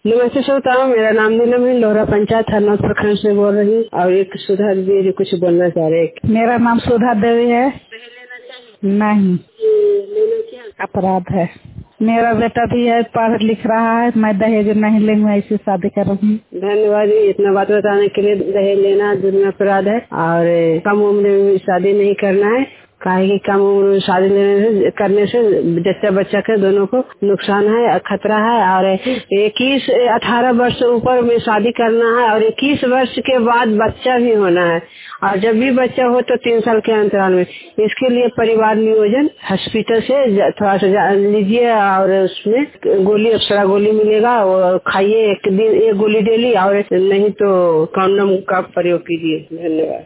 नमस्ते श्रोताओं, मेरा नाम नीलम है। लोहरा पंचायत हरनौत प्रखंड से बोल रही हूँ और एक सुधा देवी कुछ बोलना चाह रहे हैं। मेरा नाम सुधा देवी है। नहीं, अपराध है। मेरा बेटा भी है, पढ़ लिख रहा है। मैं दहेज नहीं लेंगे, ऐसी शादी करूँगी। धन्यवाद जी, इतना बात बताने के लिए। दहेज लेना जुर्म अपराध है और कम उम्र में शादी नहीं करना है। काहे कि कम उम्र में शादी करने से जच्चा बच्चा के दोनों को नुकसान है, खतरा है। और 18 वर्ष से ऊपर में शादी करना है और 21 वर्ष के बाद बच्चा भी होना है। और जब भी बच्चा हो तो 3 साल के अंतराल में। इसके लिए परिवार नियोजन हॉस्पिटल से थोड़ा सा लीजिए और उसमें गोली, अप्सरा गोली मिलेगा, वो खाइए। एक दिन एक गोली डेली, और नहीं तो कॉन्डोम का प्रयोग कीजिए। धन्यवाद।